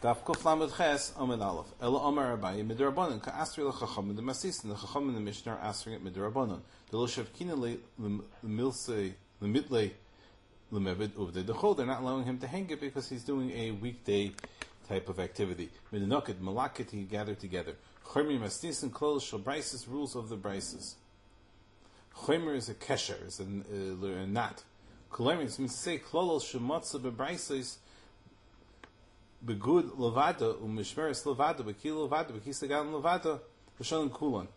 Daf Kuf Lamed Ches Amid Aleph. Ela Amar Abaye Midrabanan Ka Asri LeChacham the Masis and the Chacham in the Mishnah are asking it Midrabanan. The Lo Shavkina Lemilse Lemitle Lemebed Uvde Dechol. They're not allowing him to hang it because he's doing a weekday type of activity. Midinokid Malakit he gathered together. Chomer Mastis and Klol Shal Brises rules of the Brises. Chomer is a kesher, is a knot. Klomer means to say Klol Shemotza Bebrises. Begud levada umishmeres levada bekil levada bekisagan levada b'shalom kulan.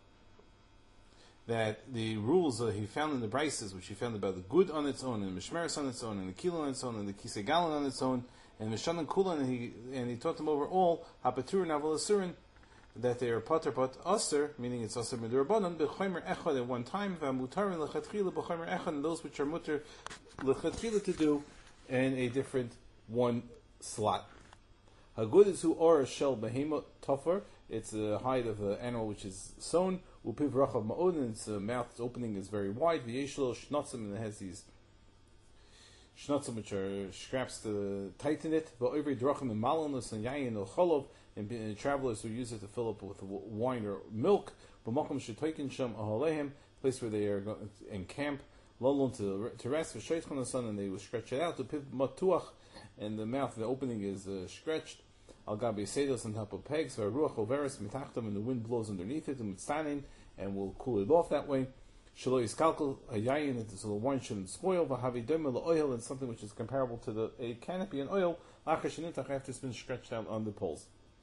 That the rules he found in the brises, which he found about the good on its own, and mishmeres on its own, and the kilo on its own, and the kisagalon on its own, and mishanan kulan, and he taught them over all hapatur naval asurin, that they are pater but aser, meaning it's aser midurabanan b'chomer echad at one time, v'amutarin lechatchila b'chomer echad, and those which are mutar lechatchila to do, in a different one slot. Hagud is who or shel behema tofar. It's the hide of an animal which is sewn. Upiv rachav ma'od, and its mouth's opening is very wide. V'yeshlo shnotzim, and it has these shnotzim which are scraps to tighten it. V'oivri drachim and malonus and yayin or cholov, and travelers who use it to fill up with wine or milk. B'makom shetoikin sham ahalehem, place where they are going to encamp. Lolon to rest. V'shoitchon the sun, and they will stretch it out. Upiv matuach, and the mouth, the opening is stretched. Al gabi sedos on top of pegs. Ruach overis mitachtam, and the wind blows underneath it, and mitzanin, and will cool it off that way. Shelo yiskalkel hayayin, so the wine shouldn't spoil. V'havi demel oil, and something which is comparable to a canopy and oil. Lachar shenitach, after it's been stretched out on the poles.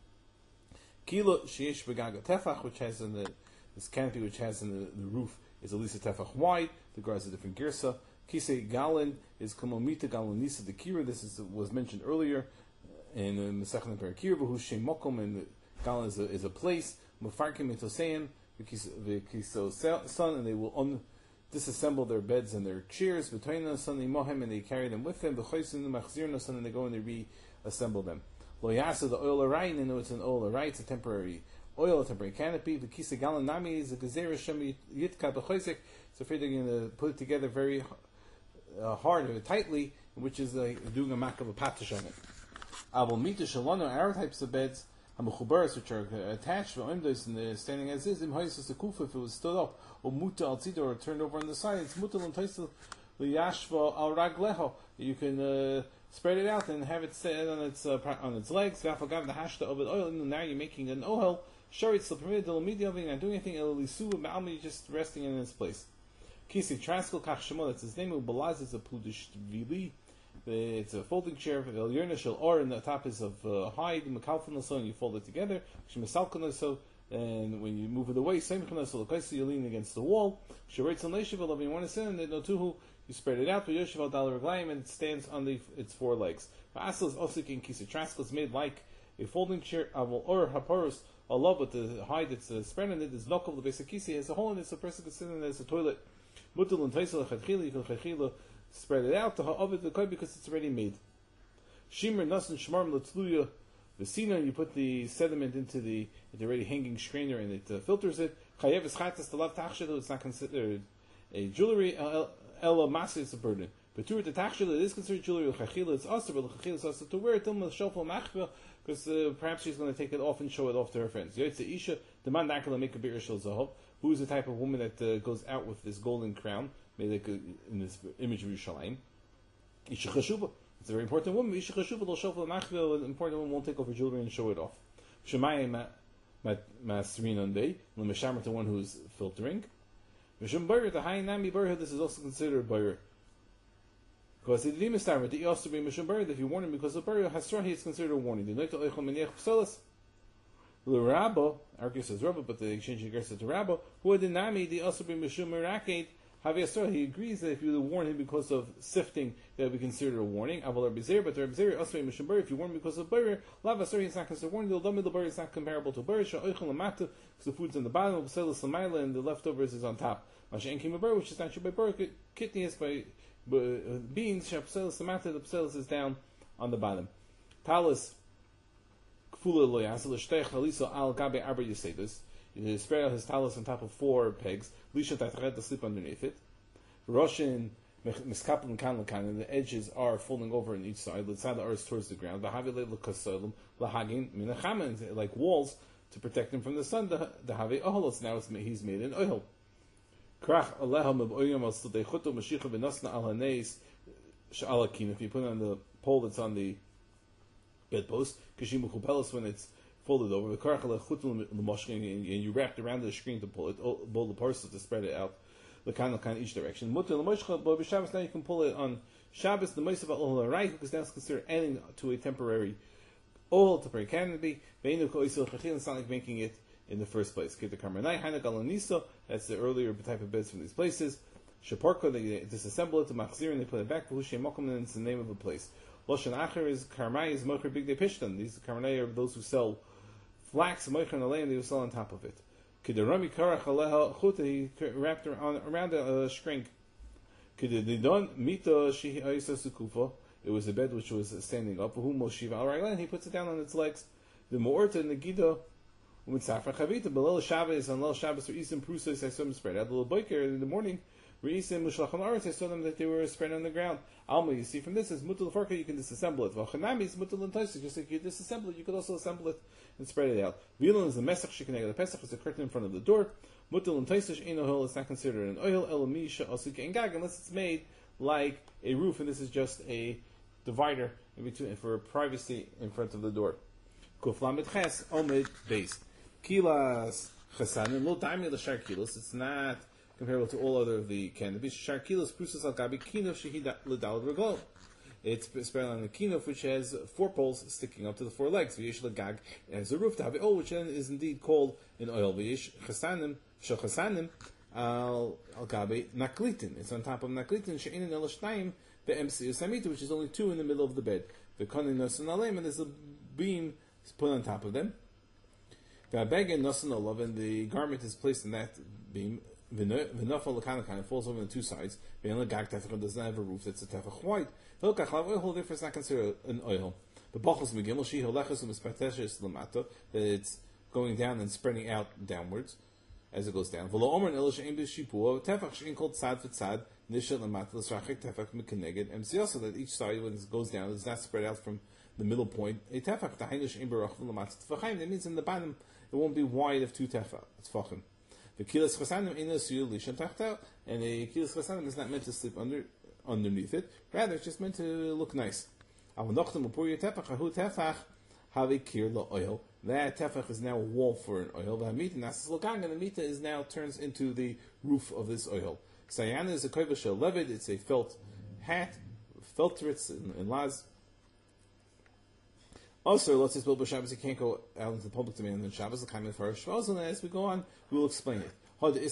Kilo sheyesh begaga tefach, which has in this canopy which has in the roof is at least a tefach wide. The grass is a different girsa. Kisei galin is komomita galonisa the kira. This was mentioned earlier in the Masechet Perakir. V'hu shem mokom, and the galin is a place. Mufarkim etoseim v'kiso son, and they will disassemble their beds and their chairs between the son imohem, and they carry them with them. V'choisin machzir no son, and they go and they reassemble them. Lo yasa the oil arayin, and it's an oil aray, it's a temporary oil, a temporary canopy. The kisa galin nami is a gezerah shem yitka b'choisek. So afraid they're going to put it together very hard and tightly, which is doing a mak of a patish on it. Abel mita shalano, our types of beds, hamuchubaras, which are attached, v'oimdos, and they're standing as is, imhoisus the kufa, if it was stood up, or muta al tzida, or turned over on the side, it's muta l'ntoisel l'yashva al ragleho. You can spread it out and have it set on its legs. V'afagav the hashta of it oil, and now you're making an ohel. Sharit still permitted, delomidi, not doing anything, elisu ma'almi, just resting in its place. Kisi Transkel Kach Shemo, that's his name. Ubalaz is a Pludish Vili. It's a folding chair. El Yerna Shel Or, and the top is of hide. Mekalfan so, and you fold it together. Shemesalkan so, and when you move it away, same so you lean against the wall. Sheretz on Leishav, if you want to sit in it, no tuhu, you spread it out. Yoshev al Dal Reglaim, and it stands on its four legs. Asel is Osik in Kisi Transkel is made like a folding chair. Avol Or Haporus, Allah, but the hide that's spread in it is Nokov, the basic Kisi has a hole in it, so a person can sit in it as a toilet. Mutal and Taisel Chadchili, you can spread it out to Ha'ovid the Koi because it's already made. Shimmer Nasan Shmarm Latzluya Vesina, you put the sediment into the already hanging strainer and it filters it. Chayev is Chatas the Lav Tachshel, it's not considered a jewelry, Ella Masi is a burden. But to the Tachshel, it is considered jewelry, Chachila it's also, but Chachila is also to wear it till Shofal Machva, because perhaps she's going to take it off and show it off to her friends. Yotze Isha, the man Nakala make a beer shel Zahov. Who is the type of woman that goes out with this golden crown, made like in this image of Yerushalayim? Isha Chashuva. It's a very important woman. Isha Chashuva, an important woman won't take off her jewelry and show it off. Shemayim Masrin on day, Lemeshamar to one who's filtering. Mishum Bayer, the high Nami Bayer, this is also considered Bayer. Because the Dimistar, the also be Mishum Bayer, if you warn him because of Bayer, Hasrahi is considered a warning. The Noita Eichel Menech Psalas. The Rabba, our case says Rabba, but the exchanging gersa to Rabba, who had the Nami, the also be Mishum Merakade, Haviyasra, he agrees that if you warn him because of sifting, that would be considered a warning. Aval Rabbi but the Rabbi also be Mishum Bar, if you warn him because of Bar, Lavasari is not considered a warning, the Lami the Bar is not comparable to Bar, Sha'oichel Lamata, because the food's on the bottom, of Selas Lamaila, and the leftovers is on top. Masha Enkim Bar, which is not by Bar, kidney is by beans, Sha'oselas Lamata, the Selas is down on the bottom. Talis, you spread out his talus on top of four pegs. Lisha Tatachet to sleep underneath it. Roshin miskapel kan lakan, and the edges are folding over on each side. L'tzad ha'aretz towards the ground. V'havi le'kasolim lahagin minachama, like walls to protect him from the sun. The havi oholos. Now he's made in oil. Krach aleha mevoyam al sudeichuto mashicha v'nasna al haneis she'alakin. If you put it on the pole that's on the bedpost, kishim uchupelos, when it's folded over, and you wrapped around the screen to pull the parcel to spread it out, each direction. Now you can pull it on Shabbos, the Moshe Al because that's considered adding to a temporary temporary canopy. It's not like making it in the first place. That's the earlier type of beds from these places. Shaparko, they disassemble it to Machzir and they put it back, and it's the name of a place. Loshan Acher is Karmai is Mocher Big De Pishtan. These Karmai are those who sell flax, Mocher and Alei, and they will sell on top of it. Kidarami Karach Aleha Chuta, he wrapped around a shrink. Kididon Mita Shihi Aisa Sukufa, it was a bed which was standing up. Whom Moshiva Al Raglan, he puts it down on its legs. The Moorta Negida, Umitzafra Chavita, Belel Shabbos, and Lel Shabbos, or Isim Prusos, I saw them spread out. The little biker in the morning, Reisim Mushlacham Aretz, I saw them that they were spread on the ground. Alma, you see from this is Mutal Farka, you can disassemble it. Vachanami is Mutal and Taisa, just like you disassemble it, you could also assemble it and spread it out. Vilan is the Mesach Shikanega, the Pesach is the curtain in front of the door. Mutal and Taisa, Ein Ohel, it's not considered an oil, Elamisha, Asuka, and Gag, unless it's made like a roof, and this is just a divider in between for privacy in front of the door. Kuflamid Ches, Omid, base. Kilas Chesanim, Lo Daimi L'Shar Kilos, it's not comparable to all other of the canopies. Shar Kilos, Prusas Al Gabi Kinov, Shehida L'Dal Regol. It's spread on the kinov, which has 4 poles sticking up to the 4 legs. V'yesh L'Gag, it has a roof to have it, which then is indeed called in oil. V'yesh Chesanim, Shechasanim, Al Gabi Naklitin. It's on top of Naklitin, She'inin El Shnayim, the MC Samita, which is only 2 in the middle of the bed. The Konin Nasan Aleim, and there's a beam put on top of them. V'abegen Nasan Olav, and the garment is placed in that beam. V'nafal L'Kanakan, it falls over on the 2 sides. V'en L'Gag Tefach does not have a roof, that's a Tefach white. L'Kach Lav oil, therefore it's not considered an oil. The Bachos Megimel, Shihol Lechos U'Mispateshes L'Mato, that it's going down and spreading out downwards as it goes down. V'lo Omer N'Elo She'en B'Shipua, Tefach She'en called Tzad V'Tzad, Nishel L'Mato L'Srachik Tefach M'Keneged, and see also that each side, when it goes down, is not spread out from the middle point. A Tefach, T'hainu She'en B'Rach V'L'Mato T'Fachayim, that means in the bottom, it won't be wide of 2 Tefachim. The kilas chasanim in the suyul lishan tachta, and a kilas chasanim is not meant to sleep underneath it. Rather, it's just meant to look nice. That tefach is now a wall for an oil. And the mita is now turns into the roof of this oil. Sayana is a koiva shel levid. It's a felt hat, feltritz in Laz. Also, let's just build Shabbos. You can't go out into the public domain on Shabbos. And as we go on, we will explain it. Is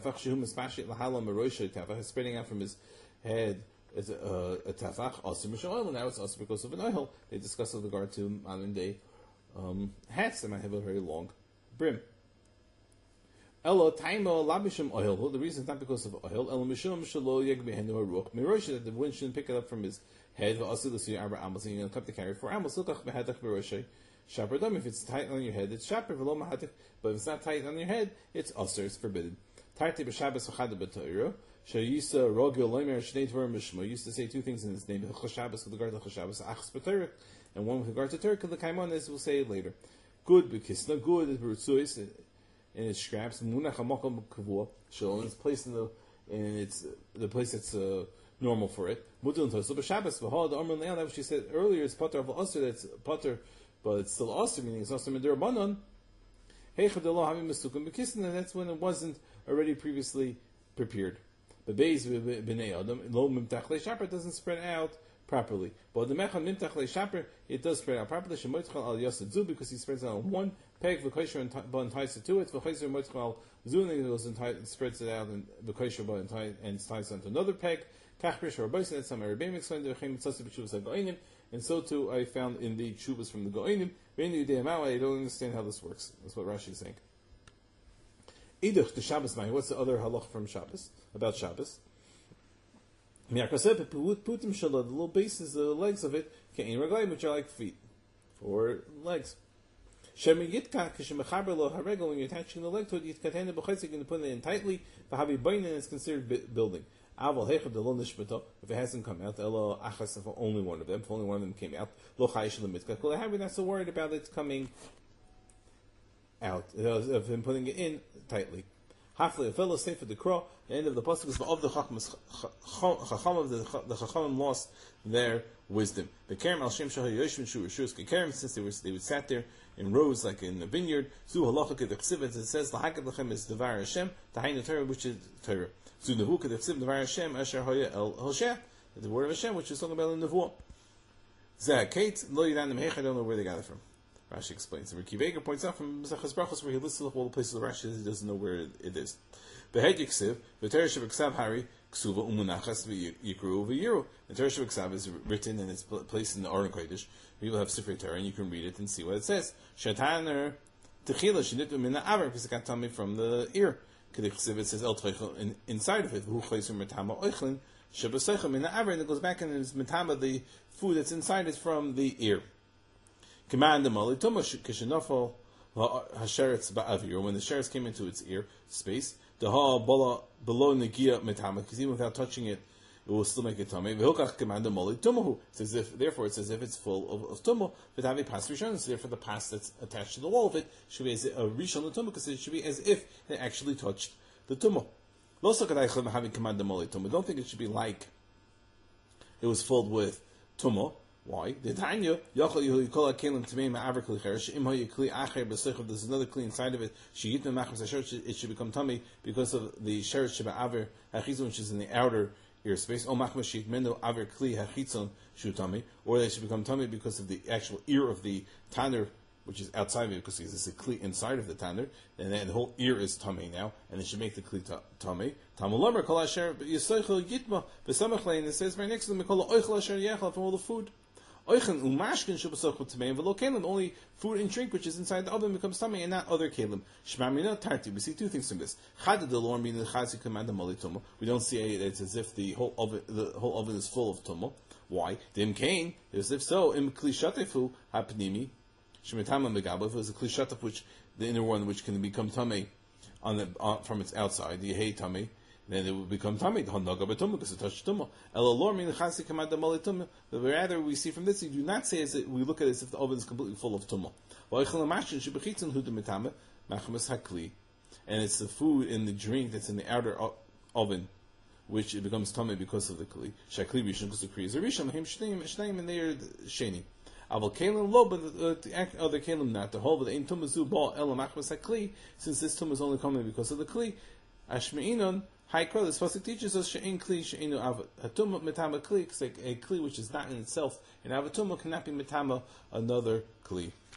spreading out from his head is a tefach. Also, now it's also because of an oil. They discuss with regard to modern day hats that might have a very long brim. Elo taimo labishim oil. Well, the reason is not because of oil. Elo mishum shelo yegbehenu haruch. Mirosh, that the wind shouldn't pick it up from his head. V'asil l'suy arba amos, and you're going to come to carry 4 amos. Lokach behadach miroshay. Shaper dam. If it's tight on your head, it's shaper. V'lo mahadik. But if it's not tight on your head, it's usher. It's forbidden. Tarti b'Shabbos v'chada b'Torah. Shayisa rogil loimer shnei dvarim mishma. Used to say 2 things in his name. Shabbos with regard to Shabbos, achs b'Torah, and one with regard to Torah. The kaimon, as we'll say it later. Good b'kisna. Good is b'rutzuis. And it scraps munach hamakam kavua. So it's placed in the place that's normal for it. Mudul and so Shabbos v'had amr le'an. That which she said earlier is pater of aser. That's pater, but it's still aser, meaning it's aser midirabanan. Heichadallah having misukim b'kisna. And that's when it wasn't already previously prepared. The beis b'nei adam lo mimtach le'shaper doesn't spread out properly. But the mecham mimtach le'shaper, it does spread out properly. Shemoitchal al yasadzu, because he spreads out on one peg v'kosher and ties it to it. V'chayzer moitchal al zuning goes and spreads it out and v'kosher and ties it onto another peg. Kachrish or boysen, that's some Arabic explained the v'chem mitzvah b'shuvas ha'goinim, and so too I found in the shuvas from the goinim. V'enu yudei I don't understand how this works. That's what Rashi is saying. Iduch the Shabbos Mai. What's the other halach from Shabbos about Shabbos? The little bases, the legs of it, which are like feet, 4 legs. When you're attaching the leg to it, you're going to put it in tightly. The havi bain, and it's considered building. Aval hechad lo nishbata, if it hasn't come out, elo achas, if only one of them, if only one of them came out, lo chayish lemitka, kol havi, not so worried about it coming out, of him putting it in tightly. Hafli, a fellow say for the crow, the end of the pasuk is of the chacham of the chachamim lost their wisdom. The kerem al shem shahay yoshvin shu rishus kekerem, since they would sat there in rows like in a vineyard. Zu halacha kedechsiv, it says lahakad lechem is devar Hashem, tahayin Torah, which is Torah. Zu nevu kedechsiv devar Hashem asher haya el hosheh, the word of Hashem, which is talking about the nevuah. Zeh kate lo yidanim hech, I don't know where they got it from. Rashi explains. And Ricky Vega points out from Mesachas Brachos where he lists all the places of Rashi, he doesn't know where it is. Behed Yiksiv, V'Torah Shebeksav Hari, Ksuva Umunachas V'Yikru V'Yiru. The Torah Shebeksav is written and it's placed in the Aron Kodesh. People have Sifrei Torah and you can read it and see what it says. Shataner Techila Shenitu Mina Aver, because it got tummy from the ear. Kediksiv, it says El Treichel inside of it. V'Hu Chaysu Metama Oichlin, Shebeseichel Mina Aver, and it goes back and it's Metama, the food that's inside is from the ear. Command the mali tumah kishenafal hasheretz ba'avir, when the sheretz came into its ear space, the ha below negia metama, because even without touching it, it will still make it tummy. V'hokach command the mali tumahu. Therefore, it's as if it's full of tumah. V'tavi pas rishon. So therefore, the pas that's attached to the wall of it should be as a rishon tumah, because it should be as if it actually touched the tumah. Lo sakadaychem having command the mali tumah. Don't think it should be like it was filled with tumah. Why? There's another kli inside of it. It should become tummy because of the sheretz sheba aver hachizon, which is in the outer ear space. Or they should become tummy because of the actual ear of the tanner, which is outside of it, because there's a kli inside of the tanner, and then the whole ear is tummy now, and it should make the kli tummy. Tamulamar kol asher yisoichel yitma v'samachlei, and it says right next to them, kol oichel asher yechal, from all the food. Only food and drink which is inside the oven becomes tummy, and not other kelim. Shmamina tarti. We see two things from this. We don't see it. It's as if the whole oven is full of tumah. Why? Dim kain. As if so. Im klishatefu hapnimi. Shemitama megabel. If it was a klishatef, which the inner one, which can become tummy from its outside, the hay tummy, then it will become tummy, because it touched tumah. Rather, we see from this, you do not say as it, we look at it as if the oven is completely full of tumah. And it's the food and the drink that's in the outer oven, which it becomes tummy because of the kli. Shakli rishon, because the kli is a rishon, and they are sheni. Aval kelim lo, but the other kelim not. The whole, but the ein tumah zu ba elam achmas hakli, since this tumah is only coming because of the kli. Ashmeinon. Haikra, this pasuk teaches us she'in kli she'inu avatuma metama kli, because a kli which is not in itself an avatuma cannot be metama another kli.